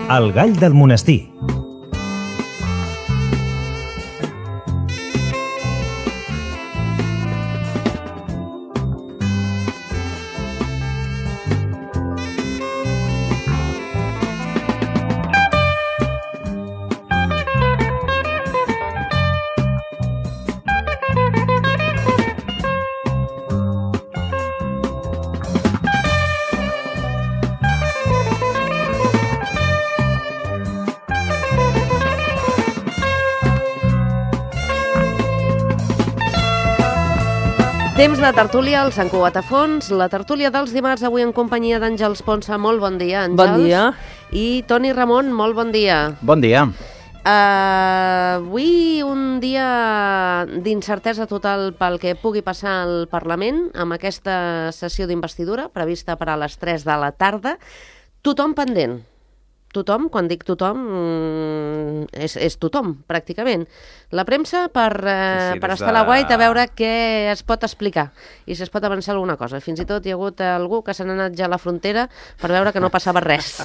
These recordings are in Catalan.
El gall del monestir. Temps de tertúlia al Sant Cugat a Fons, la tertúlia dels dimarts, avui en companyia d'Àngels Ponsa. Molt bon dia, Àngels. Bon dia. I Toni Ramon, molt bon dia. Bon dia. Avui un dia d'incertesa total pel que pugui passar al Parlament, amb aquesta sessió d'investidura prevista per a les 3 de la tarda. Tothom pendent. Tothom, quan dic tothom, és tothom, pràcticament. La premsa per estar a la guait a veure què es pot explicar i si es pot avançar alguna cosa. Fins i tot hi ha hagut algú que se n'ha anat ja a la frontera per veure que no passava res.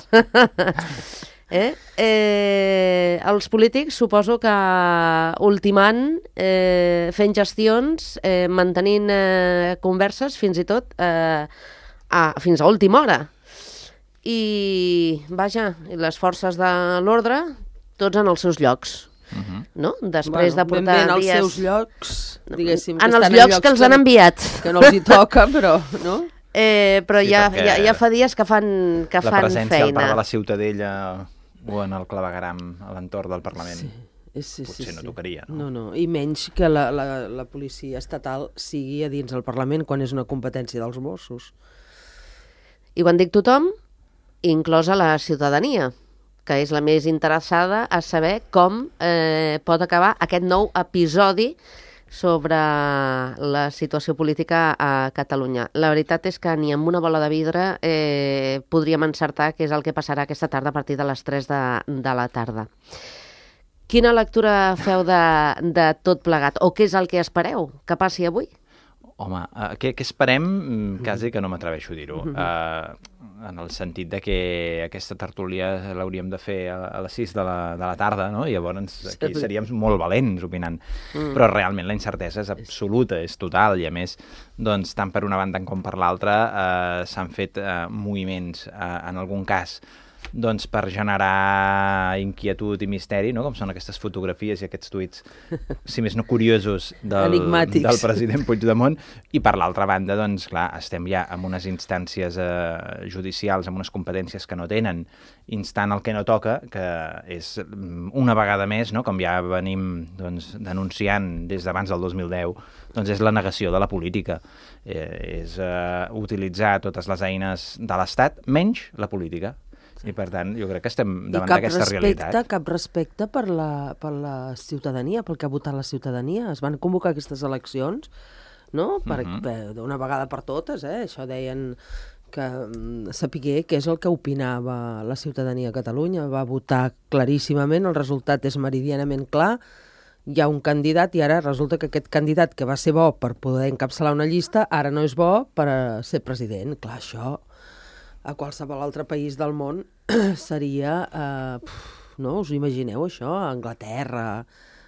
Els polítics suposo que ultimant, fent gestions, mantenint converses fins i tot fins a última hora. I, vaja, les forces de l'ordre, tots en els seus llocs, no? Després de portar ben dies... als seus llocs, diguéssim. En els llocs que els han enviat. Que no els hi toca, però, no? Però Sí, ja fa dies que fan feina. La presència al Parc de la Ciutadella o en el clavegueram a l'entorn del Parlament potser no tocaria, no? No, i menys que la policia estatal sigui a dins del Parlament quan és una competència dels Mossos. I quan dic tothom, inclosa la ciutadania, que és la més interessada a saber com pot acabar aquest nou episodi sobre la situació política a Catalunya. La veritat és que ni amb una bola de vidre podríem encertar què és el que passarà aquesta tarda a partir de les 3 de la tarda. Quina lectura feu de tot plegat? O què és el que espereu que passi avui? Home, què esperem? Quasi que no m'atreveixo a dir-ho. En el sentit de que aquesta tertúlia l'hauríem de fer a les 6 de la tarda, no? I llavors aquí seríem molt valents opinant. Però realment la incertesa és absoluta, és total, i a més, doncs, tant per una banda com per l'altra s'han fet moviments, en algun cas, doncs per generar inquietud i misteri, no? Com són aquestes fotografies i aquests tuits, si més no curiosos, del president Puigdemont, i per l'altra banda, doncs, clar, estem ja en unes instàncies judicials, amb unes competències que no tenen, instant el que no toca, que és una vegada més, no? Com ja venim denunciant des d'abans del 2010, doncs és la negació de la política, és utilitzar totes les eines de l'Estat, menys la política. I, per tant, jo crec que estem davant d'aquesta realitat. Cap respecte per la ciutadania, pel que ha votat la ciutadania. Es van convocar aquestes eleccions, no? D'una vegada per totes, Això deien que sapigué què és el que opinava la ciutadania a Catalunya. Va votar claríssimament, el resultat és meridianament clar. Hi ha un candidat i ara resulta que aquest candidat que va ser bo per poder encapçalar una llista, ara no és bo per ser president. Clar, això a qualsevol altre país del món seria, no? Us ho imagineu, això? A Anglaterra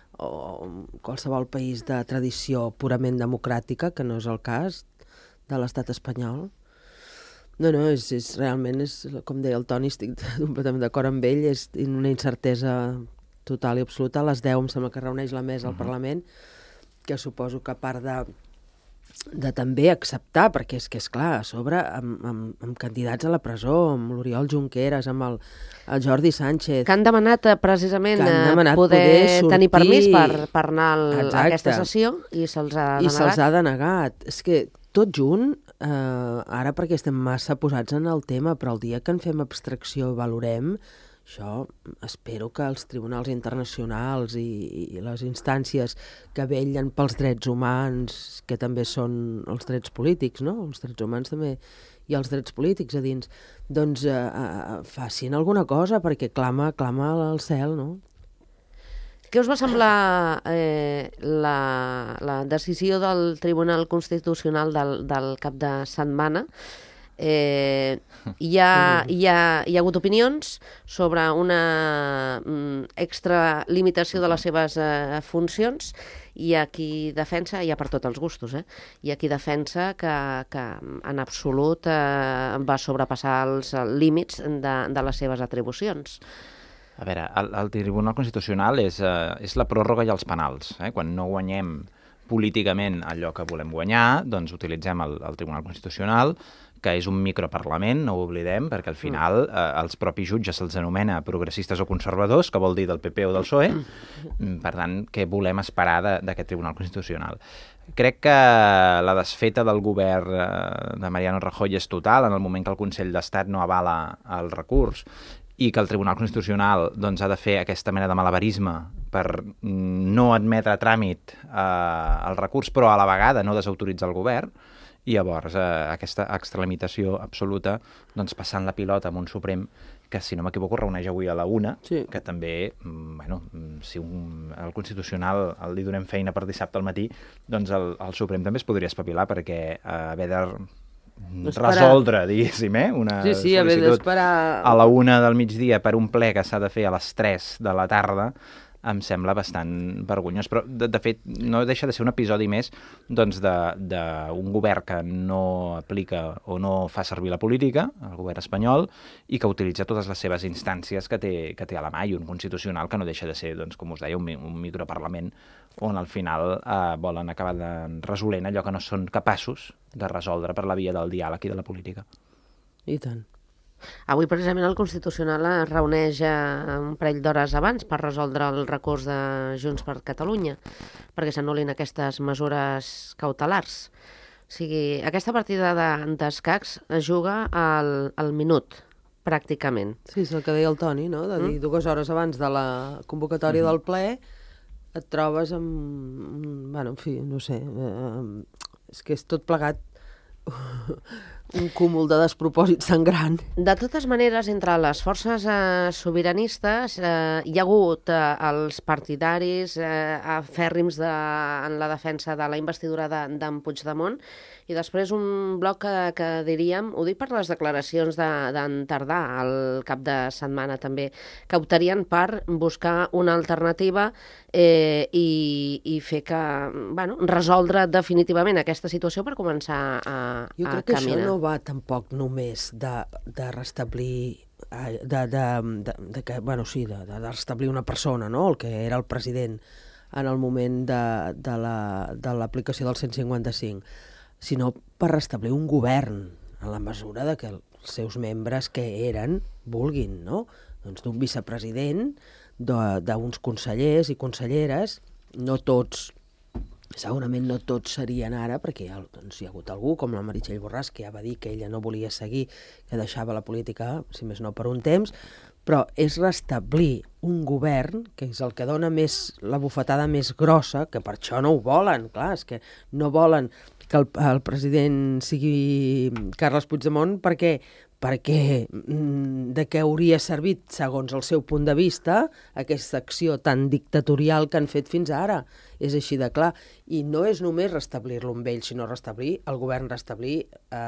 o qualsevol país de tradició purament democràtica, que no és el cas de l'estat espanyol. No, realment, com deia el Toni, estic completament d'acord amb ell, és una incertesa total i absoluta. A les 10 em sembla que reuneix la mesa al Parlament, que suposo que a part de també acceptar, perquè és clar, a sobre amb candidats a la presó, amb l'Oriol Junqueras, amb el Jordi Sánchez... Que han demanat precisament poder tenir permís per anar a aquesta sessió i se'ls ha denegat. I se'ls ha denegat. És que tot junt, ara perquè estem massa posats en el tema, però el dia que en fem abstracció i valorem, això espero que els tribunals internacionals i les instàncies que vetllen pels drets humans, que també són els drets polítics, no? Els drets humans també i els drets polítics a dins, doncs facin alguna cosa perquè clama al cel, no? Què us va semblar la decisió del Tribunal Constitucional del cap de setmana Hi ha hagut opinions sobre una extralimitació de les seves funcions. Hi ha qui defensa, hi ha per tots els gustos, hi ha qui defensa que en absolut va sobrepassar els límits de les seves atribucions. A veure, el Tribunal Constitucional és la pròrroga i els penals. Quan no guanyem políticament allò que volem guanyar, doncs utilitzem el Tribunal Constitucional, que és un microparlament, no ho oblidem, perquè al final els propis jutges se'ls anomena progressistes o conservadors, que vol dir del PP o del PSOE. Per tant, què volem esperar d'aquest Tribunal Constitucional? Crec que la desfeta del govern de Mariano Rajoy és total en el moment que el Consell d'Estat no avala el recurs i que el Tribunal Constitucional doncs, ha de fer aquesta mena de malabarisme per no admetre a tràmit el recurs, però a la vegada no desautoritzar el govern, i llavors aquesta extralimitació absoluta doncs, passant la pilota amb un Suprem que, si no m'equivoco, reuneix avui a la 1, sí. Que també, si el Constitucional li donem feina per dissabte al matí, doncs el Suprem també es podria espavilar perquè haver de resoldre, diguéssim, una sol·licitud a la 1 del migdia per un ple que s'ha de fer a les 3 de la tarda, em sembla bastant vergonyós. Però, de fet, no deixa de ser un episodi més d'un govern que no aplica o no fa servir la política, el govern espanyol, i que utilitza totes les seves instàncies que té a la mà, i un constitucional que no deixa de ser, doncs, com us deia, un microparlament on al final volen acabar resolent allò que no són capaços de resoldre per la via del diàleg i de la política. I tant. Avui, precisament, el Constitucional es reuneix un parell d'hores abans per resoldre el recurs de Junts per Catalunya, perquè s'anul·lin aquestes mesures cautelars. O sigui, aquesta partida d'escacs es juga al minut, pràcticament. Sí, és el que deia el Toni, no? De dir 2 hores abans de la convocatòria del ple et trobes amb... Bueno, en fi, no sé... És que és tot plegat un cúmul de despropòsits tan gran. De totes maneres, entre les forces sobiranistes hi ha hagut els partidaris fèrrims en la defensa de la investidura d'en Puigdemont, i després un bloc que diríem, ho dic per les declaracions d'en Tardà al cap de setmana també, que optarien per buscar una alternativa i fer que, resoldre definitivament aquesta situació per començar a caminar. Jo crec que això no va tampoc només de restablir de restablir una persona, no? El que era el president en el moment de l'aplicació del 155, sinó per restablir un govern en la mesura de que els seus membres que eren vulguin, no? Doncs d'un vicepresident, d'uns consellers i conselleres, no tots, segurament no tots serien ara, perquè hi ha hagut algú, com la Meritxell Borràs, que ja va dir que ella no volia seguir, que deixava la política, si més no per un temps, però és restablir un govern, que és el que dona la bufetada més grossa, que per això no ho volen, clar, és que no volen que el president sigui Carles Puigdemont perquè de què hauria servit, segons el seu punt de vista, aquesta acció tan dictatorial que han fet fins ara. És així de clar. I no és només restablir-lo amb ell, sinó restablir el govern, restablir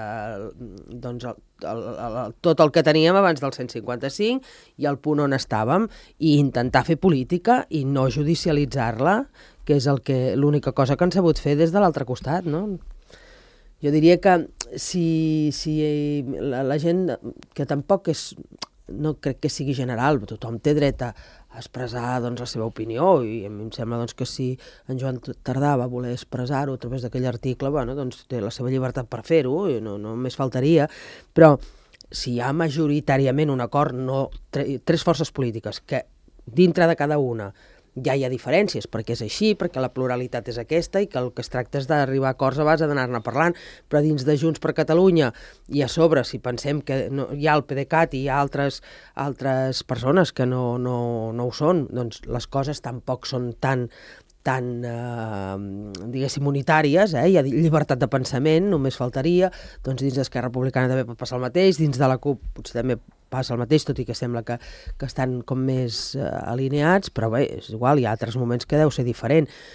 tot el que teníem abans del 155 i el punt on estàvem, i intentar fer política i no judicialitzar-la, que és l'única cosa que han sabut fer des de l'altre costat, no? Jo diria que si la gent, que tampoc no crec que sigui general, tothom té dret a expressar la seva opinió, i a mi em sembla que si en Joan Tardà va voler expressar-ho a través d'aquell article, té la seva llibertat per fer-ho, no més faltaria, però si hi ha majoritàriament un acord, tres forces polítiques, que dintre de cada una ja hi ha diferències, perquè és així, perquè la pluralitat és aquesta i que el que es tracta és d'arribar a acords a base d'anar-ne parlant, però dins de Junts per Catalunya i a sobre, si pensem que hi ha el PDeCAT i hi ha altres persones que no ho són, doncs les coses tampoc són tan diguéssim, unitàries, hi ha llibertat de pensament, només faltaria, doncs dins d'Esquerra Republicana també pot passar el mateix, dins de la CUP potser també passa el mateix, tot i que sembla que estan com més alineats, però bé, és igual, hi ha altres moments que deu ser diferent.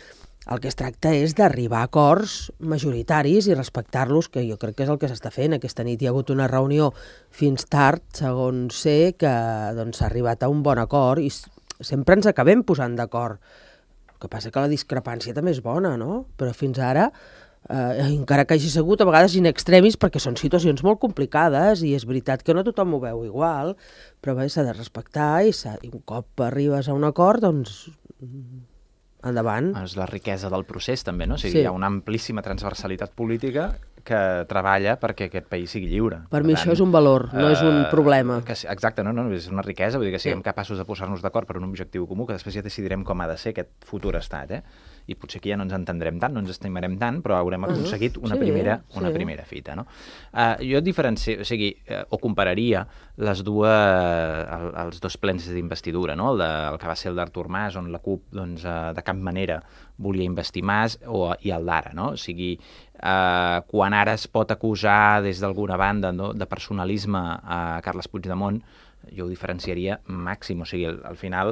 El que es tracta és d'arribar a acords majoritaris i respectar-los, que jo crec que és el que s'està fent. Aquesta nit hi ha hagut una reunió fins tard, segons sé, que doncs, s'ha arribat a un bon acord i sempre ens acabem posant d'acord. El que passa que la discrepància també és bona, no? Però fins ara, encara que hagi sigut a vegades in extremis, perquè són situacions molt complicades i és veritat que no tothom ho veu igual, però bé, s'ha de respectar i un cop arribes a un acord, doncs endavant. És la riquesa del procés, també, no? O sigui, hi ha una amplíssima transversalitat política que treballa perquè aquest país sigui lliure. Per mi això és un valor, no és un problema. Exacte, no, és una riquesa, vull dir que siguem capaços de posar-nos d'acord per un objectiu comú, que després ja decidirem com ha de ser aquest futur estat, i potser aquí ja no ens entendrem tant, no ens estimarem tant, però haurem aconseguit una primera fita, no? Jo diferencio, o compararia els dos plens d'investidura, no? El que va ser el d'Artur Mas, on la CUP doncs, de cap manera volia investir Mas, i el d'ara, no? O sigui, quan ara es pot acusar des d'alguna banda, no, de personalisme a Carles Puigdemont, jo ho diferenciaria màxim, o sigui, al final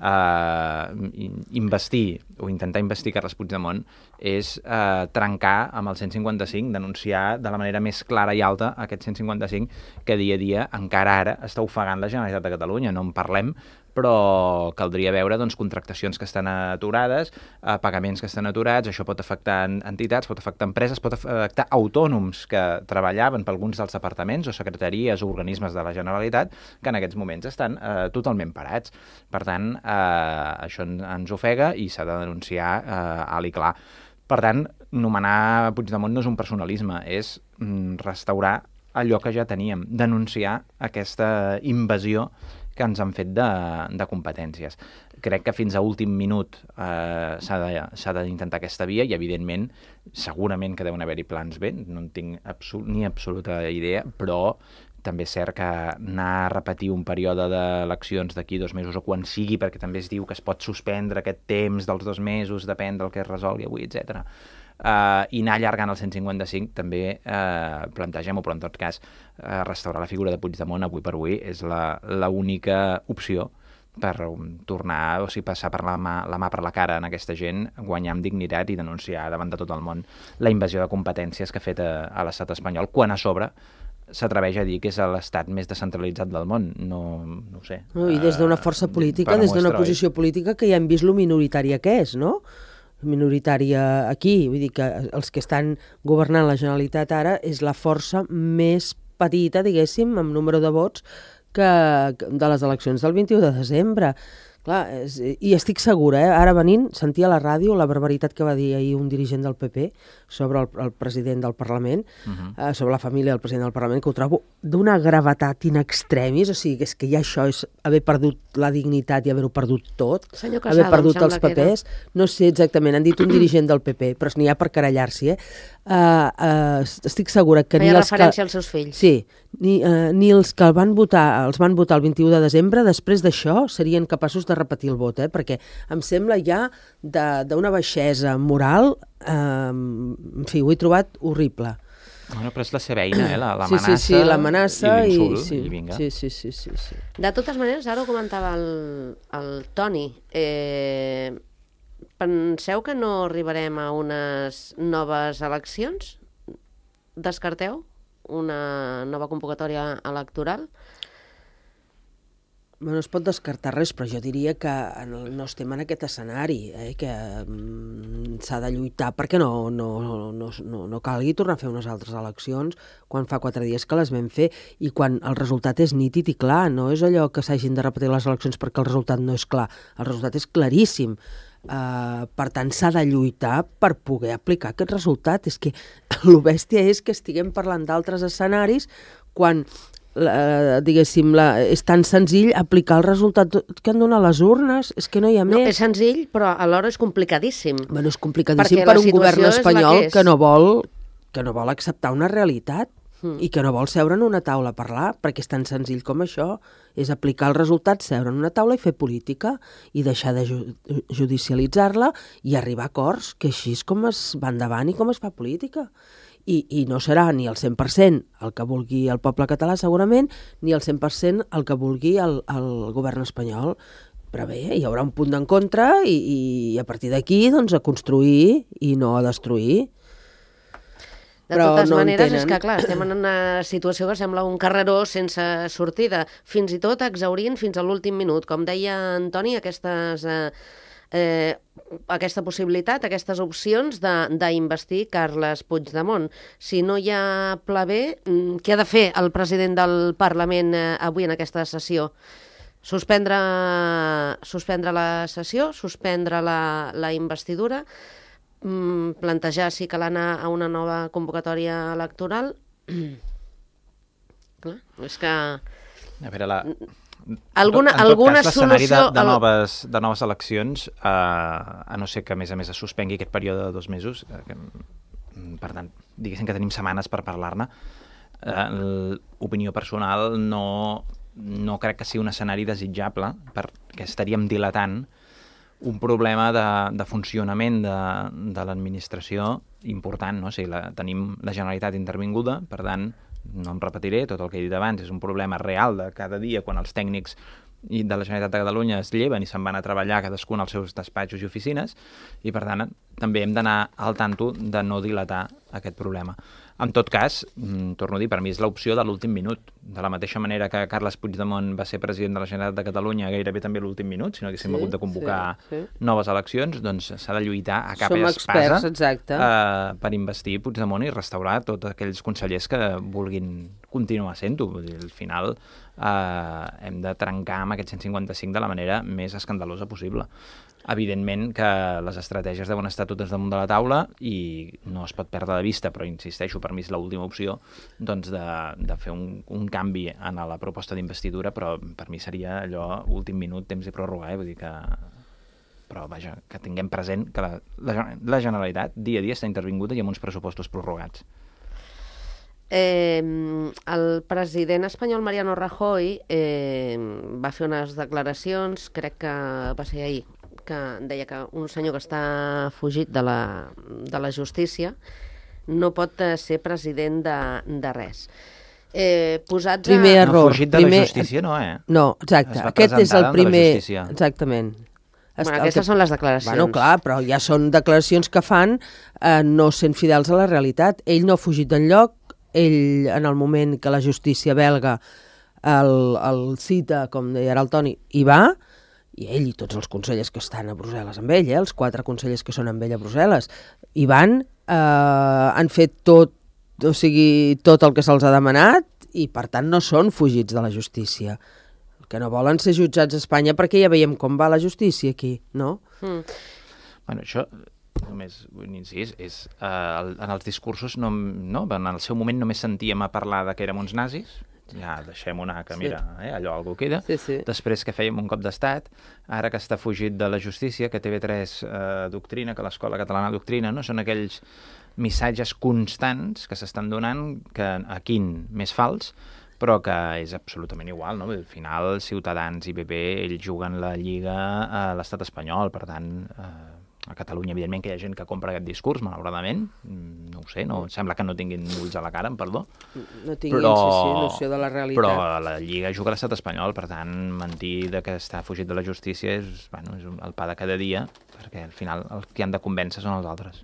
investir o intentar investir Carles Puigdemont és trencar amb el 155, denunciar de la manera més clara i alta aquest 155 que dia a dia encara ara està ofegant la Generalitat de Catalunya. No en parlem, però caldria veure doncs, contractacions que estan aturades, pagaments que estan aturats, això pot afectar entitats, pot afectar empreses, pot afectar autònoms que treballaven per alguns dels departaments o secretaries o organismes de la Generalitat que en aquests moments estan totalment parats. Per tant, això ens ofega i s'ha de denunciar alt i clar. Per tant, nomenar Puigdemont no és un personalisme, és restaurar allò que ja teníem, denunciar aquesta invasió que ens han fet de competències. Crec que fins a últim minut s'ha d'intentar aquesta via i, evidentment, segurament que deuen haver-hi plans B, no en tinc ni absoluta idea, però també és cert que anar a repetir un període d'eleccions d'aquí 2 mesos o quan sigui, perquè també es diu que es pot suspendre aquest temps dels 2 mesos, depèn del que es resolgui avui, etc. I anar allargant el 155 també plantegem-ho, però en tot cas restaurar la figura de Puigdemont avui per avui és l'única opció per tornar, o sigui, passar per la mà per la cara en aquesta gent, guanyar amb dignitat i denunciar davant de tot el món la invasió de competències que ha fet a l'estat espanyol, quan a sobre s'atreveix a dir que és l'estat més descentralitzat del món. No ho sé. I des d'una força política, des d'una posició política que ja hem vist lo minoritària que és, no? Minoritària aquí, vull dir que els que estan governant la Generalitat ara és la força més petita, diguéssim, amb número de vots de les eleccions del 21 de desembre. Clar, i estic segura, ara venint, sentia a la ràdio la barbaritat que va dir ahir un dirigent del PP sobre el president del Parlament, sobre la família del president del Parlament, que ho trobo d'una gravetat in extremis, o sigui, que és que ja això és haver perdut la dignitat i haver-ho perdut tot, Casado, haver perdut els papers. No sé exactament, han dit un dirigent del PP, però n'hi ha per querellar-s'hi, estic segura que... Feia referència als seus fills. Sí, ni els que els van votar el 21 de desembre, després d'això serien capaços de repetir el vot, perquè em sembla ja d'una baixesa moral, en fi, ho he trobat horrible. Bueno, però és la seva eina, l'amenaça, sí, l'amenaça i l'insult, i vinga. Sí. De totes maneres, ara ho comentava el Toni, penseu que no arribarem a unes noves eleccions? Descarteu una nova convocatòria electoral? No es pot descartar res, però jo diria que no estem en aquest escenari, que s'ha de lluitar perquè no calgui tornar a fer unes altres eleccions quan fa 4 dies que les vam fer i quan el resultat és nítid i clar, no és allò que s'hagin de repetir les eleccions perquè el resultat no és clar, el resultat és claríssim. Per tant, s'ha de lluitar per poder aplicar aquest resultat. És que el bèstia és que estiguem parlant d'altres escenaris quan diguéssim, és tan senzill aplicar el resultat que han donat les urnes, és que no hi ha més. No, és senzill, però alhora és complicadíssim. Bueno, és complicadíssim per un govern espanyol que no vol acceptar una realitat i que no vol seure en una taula a parlar, perquè és tan senzill com això, és aplicar el resultat, seure en una taula i fer política i deixar de judicialitzar-la i arribar a acords, que així és com es va endavant i com es fa política. I no serà ni el 100% el que vulgui el poble català segurament, ni el 100% el que vulgui el govern espanyol. Però bé, hi haurà un punt d'en contra i a partir d'aquí doncs, a construir i no a destruir. De totes maneres, és que clar, estem en una situació que sembla un carreró sense sortida, fins i tot exhaurint fins a l'últim minut. Com deia Antoni, aquesta possibilitat, aquestes opcions d'investir Carles Puigdemont. Si no hi ha pla B, què ha de fer el president del Parlament avui en aquesta sessió? Suspendre la sessió, suspendre la investidura, plantejar si cal anar a una nova convocatòria electoral. Clar, és que... A veure, alguna l'escenari solució... de noves eleccions, a no ser que, a més es suspengui aquest període de 2 mesos, per tant, diguéssim que tenim setmanes per parlar-ne, opinió personal, no crec que sigui un escenari desitjable, perquè estaríem dilatant un problema de funcionament de l'administració important, no? O sigui, tenim la Generalitat intervinguda, per tant, no em repetiré, tot el que he dit abans és un problema real de cada dia quan els tècnics de la Generalitat de Catalunya es lleven i se'n van a treballar cadascun als seus despatxos i oficines i, per tant, també hem d'anar al tanto de no dilatar aquest problema. En tot cas, torno a dir, per mi és l'opció de l'últim minut. De la mateixa manera que Carles Puigdemont va ser president de la Generalitat de Catalunya gairebé també l'últim minut, si no haguéssim hagut de convocar noves eleccions, doncs s'ha de lluitar a capa i espasa per investir Puigdemont i restaurar tots aquells consellers que vulguin continuar sent-ho. Al final hem de trencar amb aquest 155 de la manera més escandalosa possible. Evidentment que les estratègies deuen estar totes damunt de la taula i no es pot perdre de vista, però insisteixo, per mi és l'última opció doncs de fer un canvi en la proposta d'investidura, però per mi seria allò últim minut, temps de pròrroga, vull dir que... Però vaja, que tinguem present que la Generalitat dia a dia està intervinguda i amb uns pressupostos prorrogats. El president espanyol Mariano Rajoy va fer unes declaracions, crec que va ser ahir, que deia que un senyor que està fugit de la justícia no pot ser president de res. Primer error. Fugit de la justícia, no, No, exacte. Aquest és el primer... Exactament. Bueno, aquestes són les declaracions. Bueno, clar, però ja són declaracions que fan no sent fidels a la realitat. Ell no ha fugit d'enlloc. Ell, en el moment que la justícia belga el cita, com deia ara el Toni, hi va, i ell i tots els consellers que estan a Brussel·les amb ell, els 4 consellers que són amb ell a Brussel·les, hi van, han fet tot el que se'ls ha demanat i, per tant, no són fugits de la justícia. El que no volen ser jutjats a Espanya perquè ja veiem com va la justícia aquí, no? Bueno, això... Només vull insistir, en els discursos, en el seu moment només sentíem a parlar que érem uns nazis, ja deixem-ho anar, que mira, allò algú queda. Després que fèiem un cop d'estat, ara que està fugit de la justícia, que TV3 doctrina, que l'Escola Catalana doctrina, no? Són aquells missatges constants que s'estan donant, que a quin més fals, però que és absolutament igual, no? Al final, Ciutadans i PP, ells juguen la Lliga a l'estat espanyol, per tant... A Catalunya, evidentment, que hi ha gent que compra aquest discurs, malauradament. No ho sé, sembla que no tinguin ulls a la cara, em perdó. No tinguin, noció de la realitat. Però la Lliga juga a l'estat espanyol, per tant, mentir que està fugit de la justícia és el pa de cada dia, perquè al final els que han de convèncer són els altres.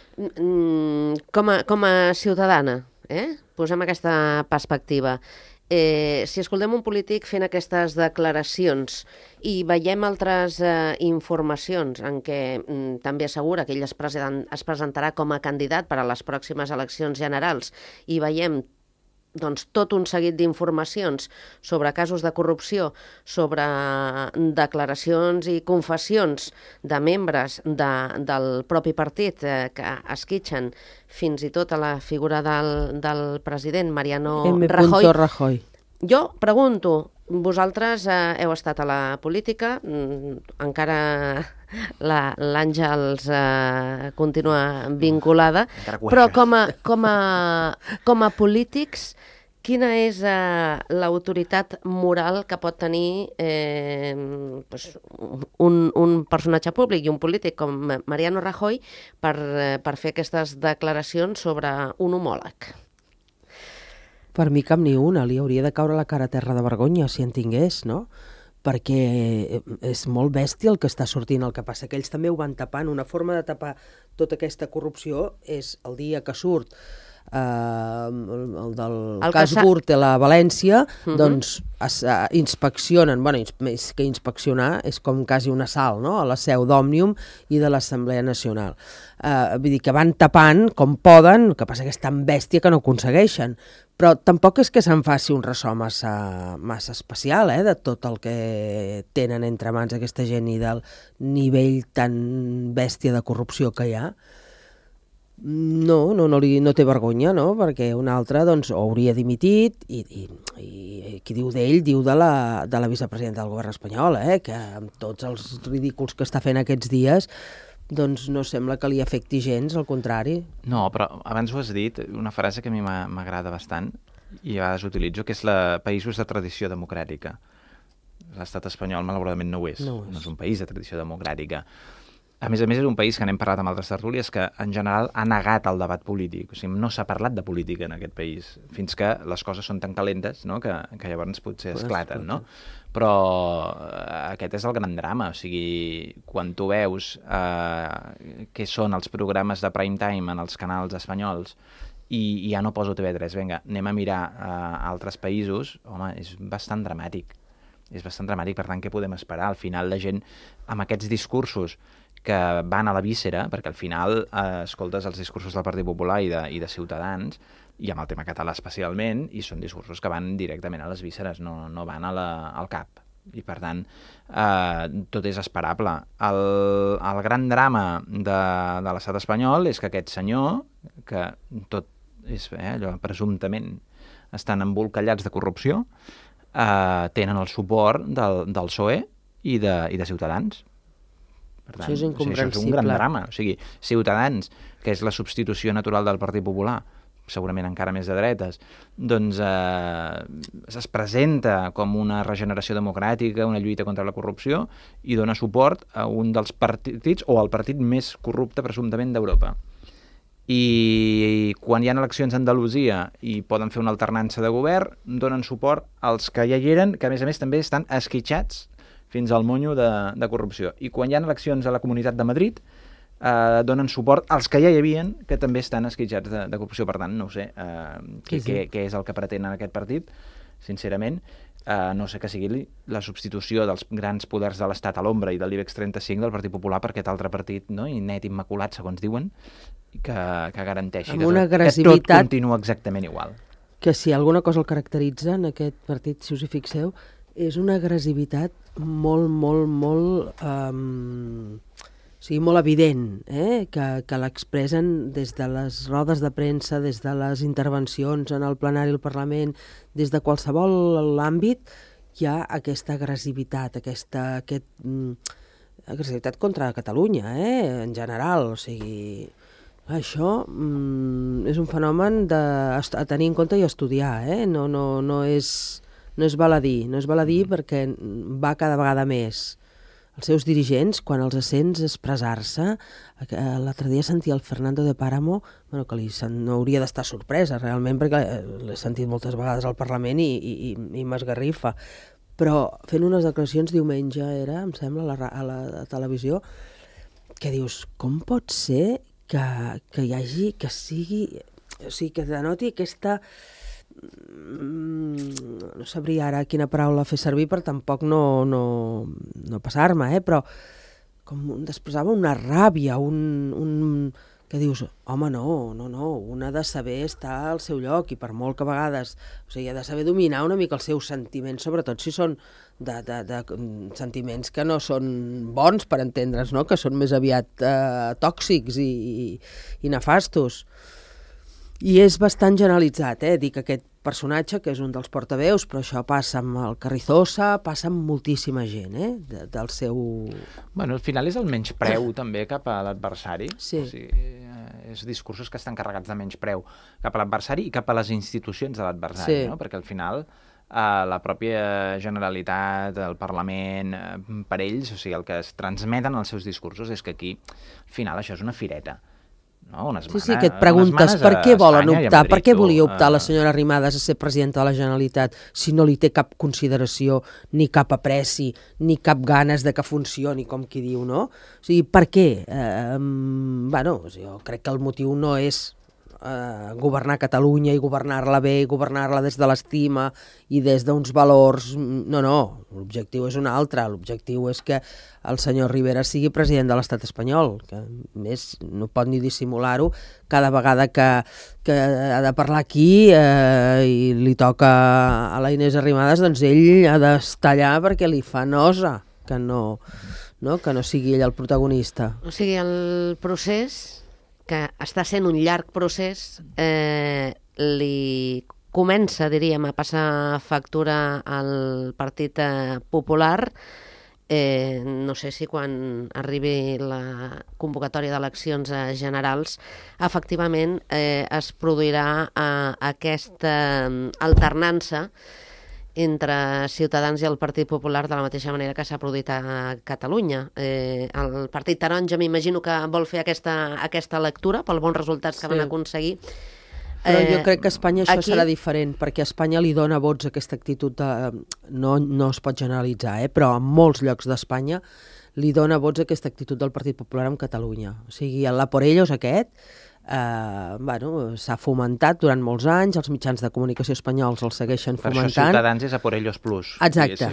Com a ciutadana, posem aquesta perspectiva. Si escoltem un polític fent aquestes declaracions i veiem altres informacions en què també assegura que ell es presentarà com a candidat per a les pròximes eleccions generals i veiem tot un seguit d'informacions sobre casos de corrupció, sobre declaracions i confessions de membres del propi partit que esquitxen fins i tot a la figura del president Mariano Rajoy. Jo pregunto, vosaltres heu estat a la política, encara l'Àngels continua vinculada, però com a polítics, quina és l'autoritat moral que pot tenir un personatge públic i un polític com Mariano Rajoy per fer aquestes declaracions sobre un homòleg? Per mi cap ni una, li hauria de caure la cara a terra de vergonya si en tingués, no? perquè és molt bèstia el que està sortint. El que passa que ells també ho van tapant. Una forma de tapar tota aquesta corrupció és el dia que surt el del cas Gürtel a València, doncs inspeccionen, bueno, més que inspeccionar, és com quasi un assalt, no?, a la seu d'Òmnium i de l'Assemblea Nacional. Vull dir que van tapant com poden, el que passa que és tan bèstia que no aconsegueixen. Però tampoc és que se'n faci un ressò massa especial, de tot el que tenen entre mans aquesta gent i del nivell tan bèstia de corrupció que hi ha. No té vergonya, no? Perquè un altre doncs, hauria dimitit i qui diu d'ell diu de la vicepresidenta del govern espanyol, que amb tots els ridículs que està fent aquests dies doncs no sembla que li afecti gens, al contrari. No, però abans ho has dit, una frase que a mi m'agrada bastant i a vegades utilitzo, que és la països de tradició democràtica. L'estat espanyol malauradament no ho és. No és un país de tradició democràtica. A més, és un país que n'hem parlat amb altres tertúlies que, en general, ha negat el debat polític. O sigui, no s'ha parlat de política en aquest país, fins que les coses són tan calentes, no?, que llavors potser esclaten, no? Però aquest és el gran drama. O sigui, quan tu veus què són els programes de prime time en els canals espanyols i ja no poso TV3, vinga, anem a mirar altres països, home, és bastant dramàtic. És bastant dramàtic, per tant, què podem esperar? Al final la gent, amb aquests discursos que van a la víscera, perquè al final escoltes els discursos del Partit Popular i de Ciutadans, i amb el tema català especialment, i són discursos que van directament a les vísceres, no van al cap. I, per tant, tot és esperable. El gran drama de l'estat espanyol és que aquest senyor, que tot és allò, presumptament estan embolcallats de corrupció, tenen el suport del PSOE i de Ciutadans. Per tant, això és incomprensible. Això és un gran drama. O sigui, Ciutadans, que és la substitució natural del Partit Popular, segurament encara més de dretes, doncs es presenta com una regeneració democràtica, una lluita contra la corrupció, i dona suport a un dels partits, o al partit més corrupte presumptament d'Europa. I quan hi ha eleccions a Andalusia i poden fer una alternança de govern, donen suport als que ja hi eren, que a més també estan esquitxats fins al monyo de corrupció. I quan hi ha eleccions a la Comunitat de Madrid, donen suport als que ja hi havien, que també estan esquitxats de corrupció. Per tant, no ho sé què és el que pretenen aquest partit, sincerament. No sé que sigui la substitució dels grans poders de l'Estat a l'ombra i de l'IBEX 35 del Partit Popular per aquest altre partit, no? I net immaculat, segons diuen, que garanteixi que tot continua exactament igual. Que si alguna cosa el caracteritza en aquest partit, si us hi fixeu, és una agressivitat molt evident, que l'expressen des de les rodes de premsa, des de les intervencions en el plenari del Parlament, des de qualsevol àmbit, hi ha aquesta agressivitat, aquesta agressivitat contra Catalunya, en general. O sigui, això és un fenomen a tenir en compte i estudiar, no és baladí perquè va cada vegada més. Els seus dirigents, quan els sents expressar-se, l'altre dia sentia el Fernando de Páramo, que no hauria d'estar sorpresa realment, perquè l'he sentit moltes vegades al Parlament i m'esgarrifa, però fent unes declaracions diumenge em sembla, a la televisió, que dius, com pot ser que hi hagi, que sigui, o sigui, que denoti aquesta... no sabria ara quina paraula fer servir per tampoc no passar-me, però com expressava una ràbia, que dius, home, no, un ha de saber estar al seu lloc i per molt que a vegades, o sigui, ha de saber dominar una mica els seus sentiments, sobretot si són de sentiments que no són bons, per entendre's, no? Que són més aviat tòxics i nefastos. I és bastant generalitzat, dic, aquest personatge, que és un dels portaveus, però això passa amb el Carrizosa, passa amb moltíssima gent, del seu... Bueno, al final és el menyspreu també cap a l'adversari. Sí. O sigui, és discursos que estan carregats de menyspreu cap a l'adversari i cap a les institucions de l'adversari, no? Perquè al final la pròpia Generalitat, el Parlament, per ells, o sigui, el que es transmeten als seus discursos és que aquí, al final, això és una fireta. no? Unes Sí, que et preguntes per què volen optar, per què volia optar la senyora Arrimadas a ser presidenta de la Generalitat si no li té cap consideració, ni cap apreci, ni cap ganes de que funcioni, com qui diu, no? O sigui, per què? Jo crec que el motiu no és governar Catalunya i governar-la bé, governar-la des de l'estima i des d'uns valors. No, l'objectiu és un altre. L'objectiu és que el senyor Rivera sigui president de l'estat espanyol, que més no pot ni dissimular-ho. Cada vegada que ha de parlar aquí i li toca a la Inés Arrimadas, doncs ell ha d'estar allà perquè li fa nosa que no sigui ell el protagonista. O sigui, el procés, que està sent un llarg procés, li comença, diríem, a passar factura al Partit Popular. No sé si quan arribi la convocatòria d'eleccions generals efectivament es produirà aquesta alternança entre Ciutadans i el Partit Popular de la mateixa manera que s'ha produït a Catalunya. El Partit Taronja m'imagino que vol fer aquesta lectura pels bons resultats que van aconseguir. Però jo crec que a Espanya això serà diferent, perquè a Espanya li dona vots aquesta actitud no es pot generalitzar, però en molts llocs d'Espanya li dona vots aquesta actitud del Partit Popular en Catalunya. O sigui, el La por ellos aquest s'ha fomentat durant molts anys, els mitjans de comunicació espanyols el segueixen fomentant. Per això Ciutadans és a por ellos plus. Exacte.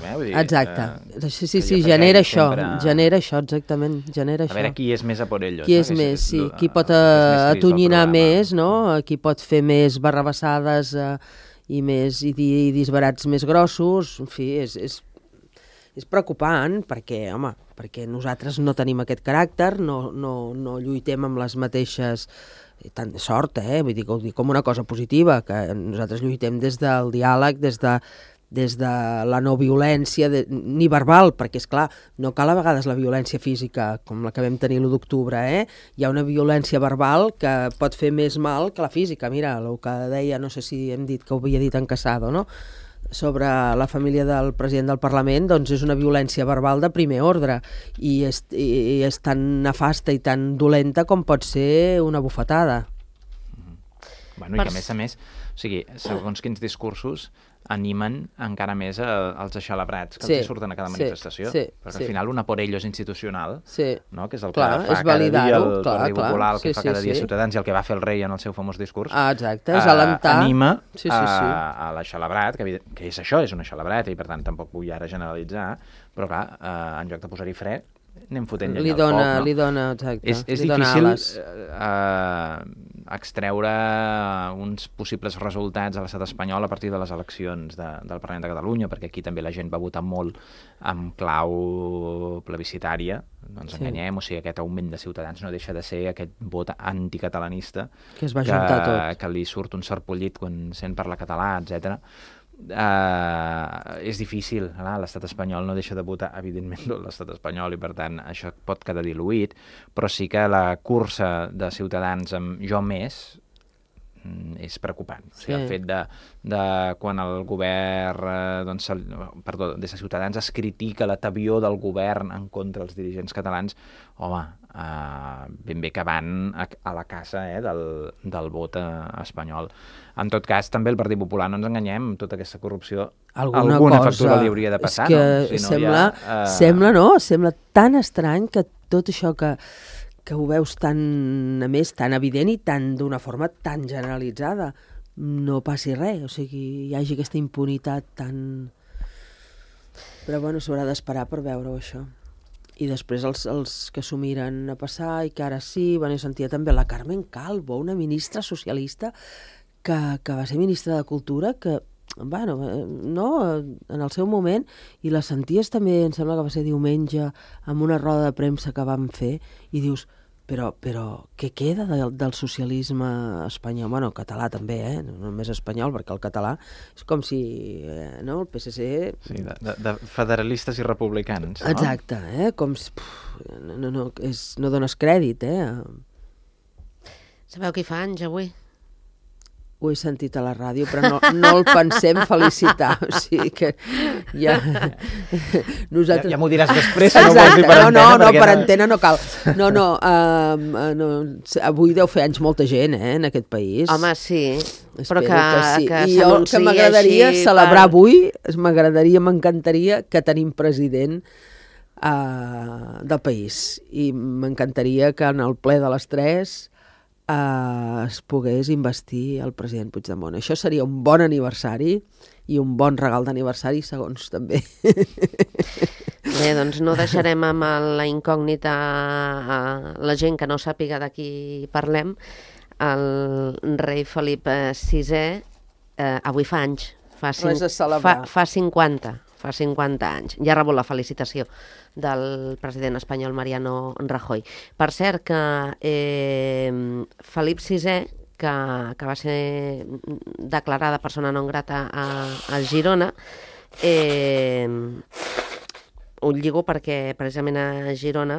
Sí, genera això, exactament. A veure qui és més a por ellos. Qui és més, sí, qui pot atonyinar més, no? Qui pot fer més barrabassades i disbarats més grossos. En fi, és preocupant perquè nosaltres no tenim aquest caràcter, no lluitem amb les mateixes... tant de sort, vull dir que ho dic com una cosa positiva, que nosaltres lluitem des del diàleg, des de la no violència, ni verbal, perquè, és clar, no cal a vegades la violència física, com la que vam tenir l'1 d'octubre, Hi ha una violència verbal que pot fer més mal que la física. Mira, el que deia, no sé si hem dit que ho havia dit en Casado, no?, sobre la família del president del Parlament, doncs és una violència verbal de primer ordre i és tan nefasta i tan dolenta com pot ser una bufetada. Bueno, i que a més, o sigui, segons quins discursos animen encara més els eixelebrats que els surten a cada manifestació. Perquè al final una por ellos institucional, no? Que és el que fa cada dia el Partit Popular, el que fa cada dia Ciutadans i el que va fer el rei en el seu famós discurs, és alentar, anima a l'eixelebrat, que és això, és un eixelebrat, i per tant tampoc vull ara generalitzar, però clar, en lloc de posar-hi fre, anem fotent llenya al foc, no? Li dona, exacte. És difícil extreure uns possibles resultats a l'estat espanyol a partir de les eleccions del Parlament de Catalunya, perquè aquí també la gent va votar molt amb clau plebiscitària, no ens enganyem, o sigui, aquest augment de Ciutadans no deixa de ser aquest vot anticatalanista que es va juntar tot, que li surt un sarpollit quan sent parlar català, etc. És difícil, l'estat espanyol no deixa de votar, evidentment, l'estat espanyol, i per tant això pot quedar diluït, però sí que la cursa de Ciutadans amb jo més és preocupant. O sigui, el fet de quan el govern, des de Ciutadans es critica l'atavió del govern en contra dels dirigents catalans, home, ben bé que van a la casa del vot espanyol. En tot cas, també el Partit Popular, no ens enganyem, amb tota aquesta corrupció, alguna factura li hauria de passar. És que sembla tan estrany que tot això que ho veus tan, a més, tan evident i d'una forma tan generalitzada, no passi res, o sigui, hi hagi aquesta impunitat tan... Però bueno, s'haurà d'esperar per veure-ho, això. I després els que s'ho miren a passar i que ara sí, jo sentia també la Carmen Calvo, una ministra socialista que va ser ministra de Cultura, que, en el seu moment, i la senties també, em sembla que va ser diumenge, amb una roda de premsa que vam fer, i dius, però què queda del socialisme espanyol? Bueno, català també, no només espanyol, perquè el català és com si el PSC... Sí, de federalistes i republicans, no? Exacte, com si... No dones crèdit, Sabeu qui fa anys avui? Ho he sentit a la ràdio, però no el pensem felicitar. O sigui que ja... Nosaltres... Ja m'ho diràs després, si no ho vols Exacte, dir per antena. no, per antena no cal. No, avui deu fer anys molta gent, en aquest país. Home, sí, però Espero que sí. I jo el que s'anunciï m'agradaria així celebrar avui, m'encantaria que tenim president del país. I m'encantaria que en el ple de les 3 es pogués investir el president Puigdemont. Això seria un bon aniversari i un bon regal d'aniversari, segons també. Bé, doncs no deixarem amb la incògnita la gent que no sàpiga de qui parlem. El rei Felip VI avui fa anys. Res a celebrar. Fa 50 anys. Ja ha rebut la felicitació del president espanyol Mariano Rajoy. Per cert, que Felip VI, que va ser declarada persona non grata a Girona, ho lligo perquè precisament a Girona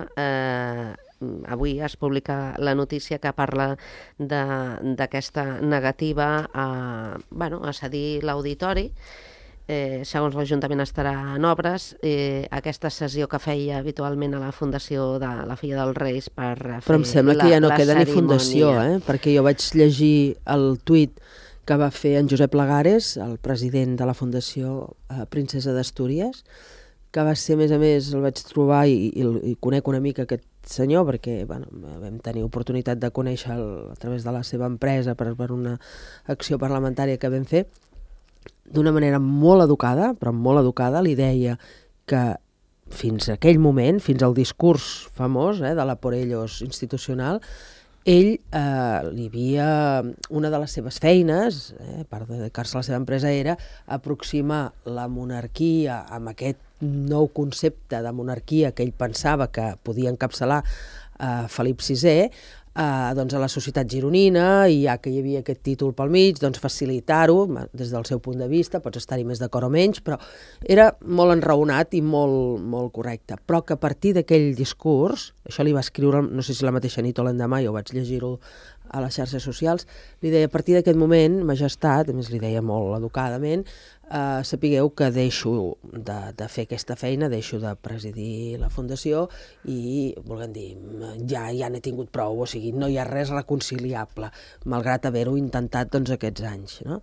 avui es publica la notícia que parla d'aquesta negativa a cedir l'auditori. Segons l'Ajuntament estarà en obres, aquesta sessió que feia habitualment a la Fundació de la Filla dels Reis per fer Però em sembla que ja no queda ni fundació, cerimònia. Perquè jo vaig llegir el tuit que va fer en Josep Lagares, el president de la Fundació Princesa d'Astúries, que va ser, a més, el vaig trobar i conec una mica aquest senyor, perquè vam tenir oportunitat de conèixer-lo a través de la seva empresa per una acció parlamentària que vam fer. D'una manera molt educada, però molt educada, li deia que fins a aquell moment, fins al discurs famós de la por ellos institucional, ell li havia... Una de les seves feines, a part de dedicar-se a la seva empresa, era aproximar la monarquia amb aquest nou concepte de monarquia que ell pensava que podia encapçalar Felip VI, doncs a la societat gironina, i ja que hi havia aquest títol pel mig, doncs facilitar-ho des del seu punt de vista, pots estar-hi més d'acord o menys, però era molt enraonat i molt, molt correcte. Però que a partir d'aquell discurs, això li va escriure, no sé si la mateixa nit o l'endemà, jo vaig llegir-ho a les xarxes socials, li deia, a partir d'aquest moment, majestat, a més li deia molt educadament, sapigueu que deixo de fer aquesta feina, deixo de presidir la Fundació i, volem dir, ja n'he tingut prou, o sigui, no hi ha res reconciliable, malgrat haver-ho intentat aquests anys, no?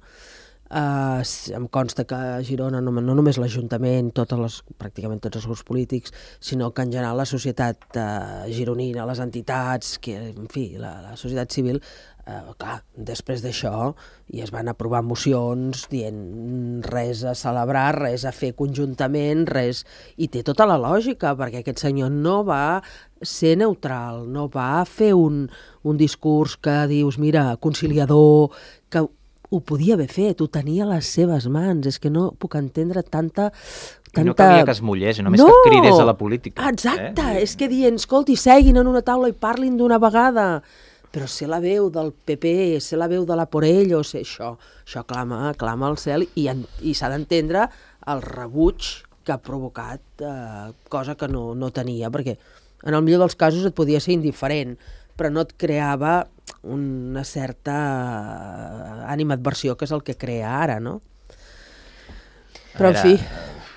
Em consta que a Girona no només l'Ajuntament, pràcticament tots els grups polítics, sinó que en general la societat gironina, les entitats, en fi, la societat civil, clar, després d'això i es van aprovar mocions dient res a celebrar, res a fer conjuntament, res, i té tota la lògica, perquè aquest senyor no va ser neutral, no va fer un discurs que dius, mira, conciliador, que ho podia haver fet, ho tenia a les seves mans, és que no puc entendre tanta... I no calia que es mullés, només que cridés a la política. Exacte, és que dient, escolti, seguin en una taula i parlin d'una vegada, però ser la veu del PP, ser la veu de la por ellos, això clama al cel i s'ha d'entendre el rebuig que ha provocat, cosa que no tenia, perquè en el millor dels casos et podia ser indiferent, però no et creava una certa animadversió, que és el que crea ara, no? Però, en fi...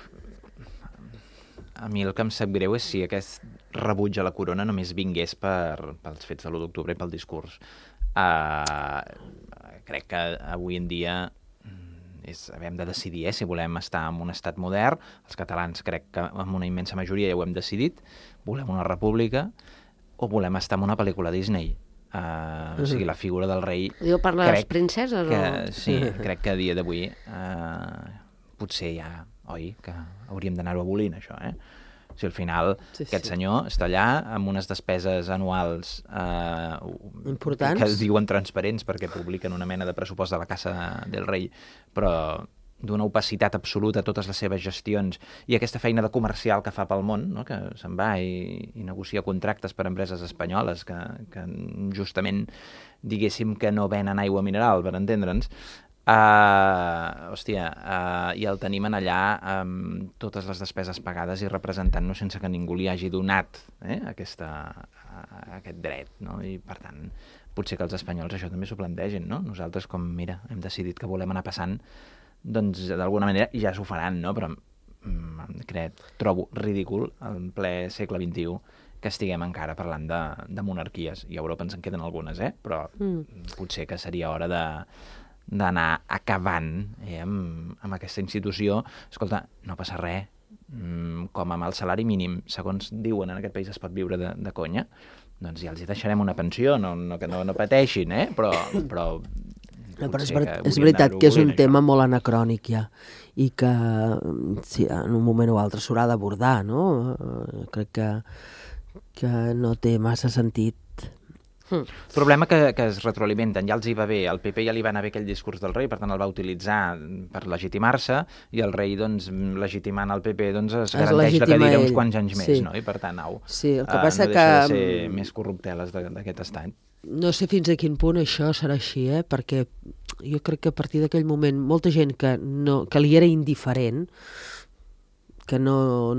A mi el que em sap greu és si aquest rebuig a la corona només vingués pels fets de l'1 d'octubre i pel discurs. Crec que avui en dia hem de decidir si volem estar en un estat modern. Els catalans crec que amb una immensa majoria ja ho hem decidit. Volem una república o volem estar en una pel·lícula Disney. O sigui, la figura del rei... Diu per les princeses? Sí, crec que a dia d'avui potser ja, oi, que hauríem d'anar-ho abolint, això, O sigui, al final, aquest senyor està allà amb unes despeses anuals importants, que es diuen transparents perquè publiquen una mena de pressupost de la Casa del Rei, però d'una opacitat absoluta a totes les seves gestions i aquesta feina de comercial que fa pel món, no? Que se'n va i negocia contractes per empreses espanyoles que justament diguéssim que no venen aigua mineral, per entendre'ns. I el tenim allà amb totes les despeses pagades i representant-nos sense que ningú li hagi donat aquesta aquest dret, no? I per tant, potser que els espanyols això també s'ho plantegin, no? Nosaltres, com, mira, hem decidit que volem anar passant, doncs d'alguna manera ja s'ho faran, no? Però trobo ridícul en ple segle XXI que estiguem encara parlant de monarquies. I a Europa ens en queden algunes, però potser que seria hora d'anar acabant amb aquesta institució. Escolta, no passa res, com amb el salari mínim, segons diuen en aquest país es pot viure de conya, doncs ja els hi deixarem una pensió, que no pateixin, però és veritat que és un tema molt anacrònic ja, i que sí, en un moment o altre s'haurà d'abordar, no? Crec que no té massa sentit. Problema que es retroalimenten. Ja els hi va bé, al PP ja li va anar bé aquell discurs del rei, per tant el va utilitzar per legitimar-se, i el rei, doncs, legitimant el PP, doncs es garanteix la cadira uns quants anys més, no? I per tant, sí, el que passa no deixa de ser més corrupteles d'aquest estat. No sé fins a quin punt això serà així, perquè jo crec que a partir d'aquell moment molta gent que li era indiferent, que no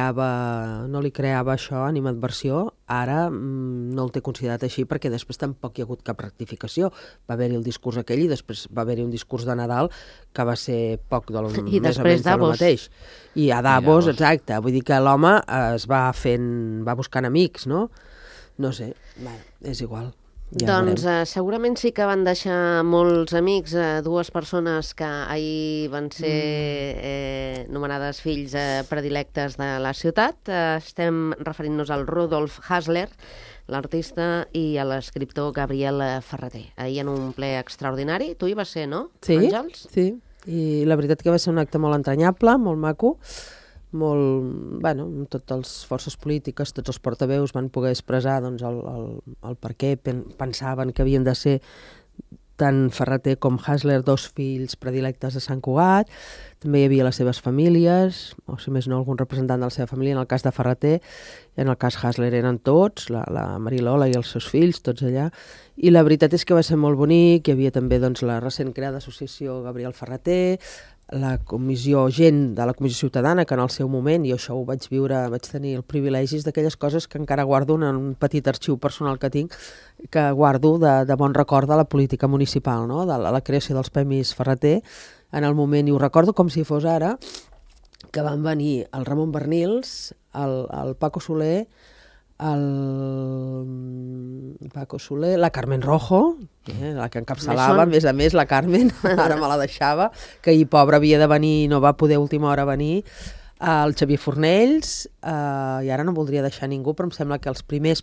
li creava això, animadversió, ara no el té considerat així, perquè després tampoc hi ha hagut cap rectificació. Va haver-hi el discurs aquell i després va haver-hi un discurs de Nadal que va ser poc més o menys del mateix. I a Davos, exacte. Vull dir que l'home es va buscant amics, no? No sé, és igual. Ja doncs segurament sí que van deixar molts amics, dues persones que ahir van ser nomenades fills predilectes de la ciutat. Estem referint-nos al Rudolf Hasler, l'artista, i a l'escriptor Gabriel Ferrater. Ahir en un ple extraordinari. Tu hi vas ser, no, Àngels? Sí, i la veritat que va ser un acte molt entranyable, molt maco, molt, amb totes les forces polítiques, tots els portaveus van poder expressar doncs, el per què pensaven que havien de ser tant Ferrater com Hasler, dos fills predilectes de Sant Cugat. També hi havia les seves famílies, o si més no, algun representant de la seva família. En el cas de Ferrater, en el cas Hasler eren tots, la Marilola i els seus fills, tots allà. I la veritat és que va ser molt bonic. Hi havia també la recent creada associació Gabriel Ferrater, la gent de la Comissió Ciutadana, que en el seu moment, i això ho vaig viure, vaig tenir el privilegi d'aquelles coses que encara guardo en un petit arxiu personal que tinc, que guardo de bon record de la política municipal, no? De la creació dels Premis Ferrater en el moment, i ho recordo com si fos ara, que van venir el Ramon Bernils, el Paco Soler, la Carmen Rojo, la que encapçalava, a més la Carmen, ara me la deixava, que ahir pobra havia de venir i no va poder a última hora venir, el Xavier Fornells, i ara no voldria deixar ningú, però em sembla que els primers,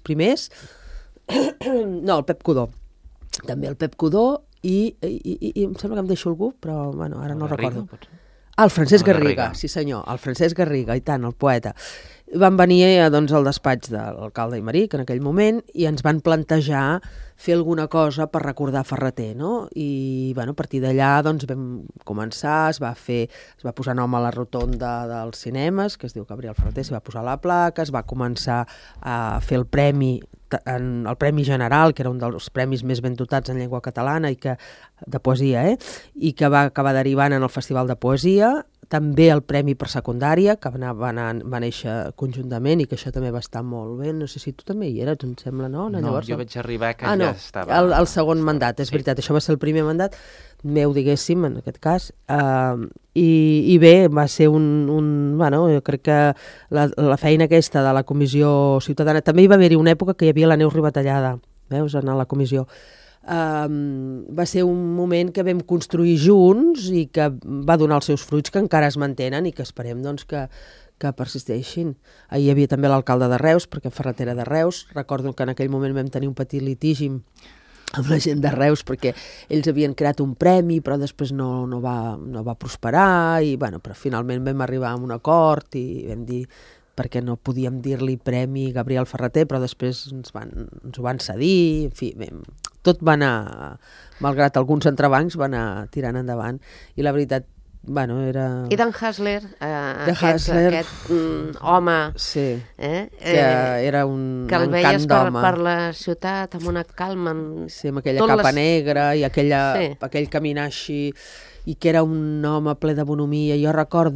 no, el Pep Codó, també el Pep Codó, i em sembla que em deixo algú, però ara no recordo. El Francesc Garriga, sí senyor, el Francesc Garriga, i tant, el poeta. Van venir al despatx de l'alcalde Aymeric en aquell moment i ens van plantejar fer alguna cosa per recordar Ferrater, no? I a partir d'allà vam començar, es va posar nom a la rotonda dels cinemes, que es diu Gabriel Ferrater, s'hi va posar la placa, es va començar a fer el Premi General, que era un dels premis més ben dotats en llengua catalana i de poesia, i que va acabar derivant en el Festival de Poesia, també el Premi per Secundària, que va néixer conjuntament i que això també va estar molt bé. No sé si tu també hi eres, em sembla, no? No, jo vaig arribar que ja estava... El segon mandat, és veritat, això va ser el primer mandat meu, diguéssim, en aquest cas, i bé, va ser jo crec que la feina aquesta de la Comissió Ciutadana, també hi va haver-hi una època que hi havia la Neus Ribatallada, veus, en la comissió. Va ser un moment que vam construir junts i que va donar els seus fruits, que encara es mantenen i que esperem que persisteixin. Ahir hi havia també l'alcalde de Reus, perquè Ferrater era de Reus. Recordo que en aquell moment vam tenir un petit litigi amb la gent de Reus perquè ells havien creat un premi però després no va prosperar, però finalment vam arribar a un acord i vam dir perquè no podíem dir-li Premi Gabriel Ferrater, però després ens ho van cedir, en fi, tot va anar, malgrat alguns entrebancs, va anar tirant endavant. I la veritat, era... I d'en Hasler, aquest home... Sí, que era un encant d'home. Per la ciutat, amb una calma... Sí, amb aquella capa negra i aquell caminar així, i que era un home ple de bonomia. Jo recordo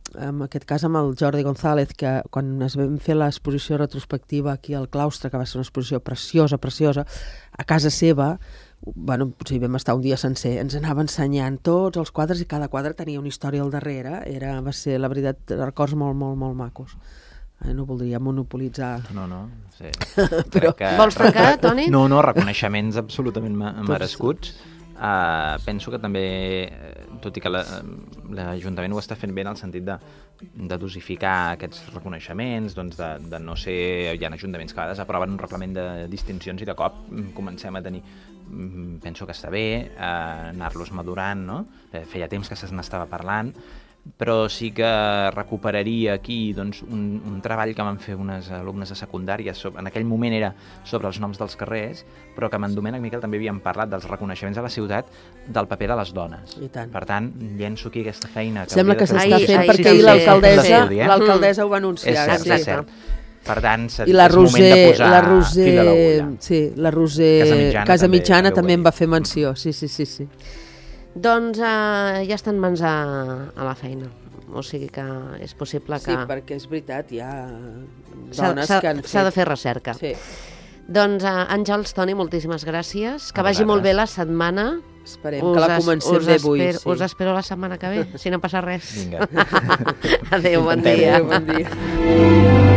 en aquest cas amb el Jordi González, que quan es vam fer l'exposició retrospectiva aquí al claustre, que va ser una exposició preciosa, preciosa, a casa seva, bueno, potser vam estar un dia sencer, ens anava ensenyant tots els quadres i cada quadre tenia una història al darrere. Va ser, la veritat, records molt, molt, molt macos. No voldria monopolitzar. No. Sí. Però vols tancar, Toni? No, reconeixements absolutament merescuts. Penso que també, tot i que l'Ajuntament ho està fent bé en el sentit de dosificar aquests reconeixements, doncs de no ser... Hi ha ajuntaments que a vegades aproven un reglament de distincions i de cop comencem a tenir... Penso que està bé anar-los madurant, no? Feia temps que se n'estava parlant, però sí que recuperaria aquí doncs, un treball que van fer unes alumnes de secundària, en aquell moment era sobre els noms dels carrers, però que amb en Domènec Miquel també havíem parlat dels reconeixements a la ciutat del paper de les dones. Per tant, llenço aquí aquesta feina. Sembla que s'està fent perquè ahir l'alcaldessa ho va anunciar. És cert. Per tant, és moment de posar fil a l'agulla. Sí, la Roser Casamitjana també en va fer menció. Sí. Doncs ja estan mans a la feina. O sigui que és possible que... Sí, perquè és veritat, hi ha dones que han fet... S'ha de fer recerca. Sí. Doncs, Àngels, Toni, moltíssimes gràcies. Que vagi molt bé la setmana. Esperem que la comencem bé avui. Us espero la setmana que ve, si no passa res. Vinga. Adéu, bon dia. Adéu, bon dia.